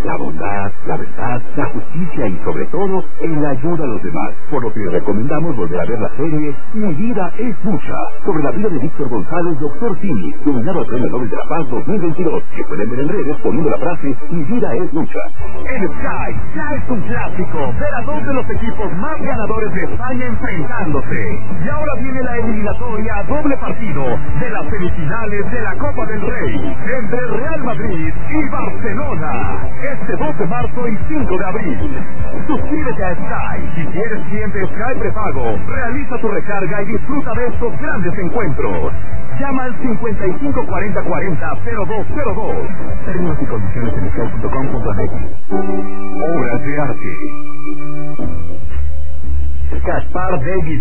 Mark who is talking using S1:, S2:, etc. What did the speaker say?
S1: la bondad, la verdad, la justicia y sobre todo, el ayuda a los demás. Por lo que les recomendamos volver a ver la serie Mi vida es lucha, sobre la vida de Víctor González, Dr. Simi, nominado al Premio Nobel de la Paz 2022, que pueden ver en redes poniendo la frase Mi vida es lucha.
S2: El Sky ya es un clásico, ver a dos de los equipos más ganadores de España enfrentándose. Y ahora viene la eliminatoria a doble partido de las semifinales de la Copa del Rey, entre Real Madrid y Barcelona, este 2 de marzo y 5 de abril. Suscríbete a Sky. Si eres cliente Sky prepago, realiza tu recarga y disfruta de estos grandes encuentros. Llama al 554040-0202. Términos y condiciones en sky.com.mx. Obras de arte. Gaspar Davis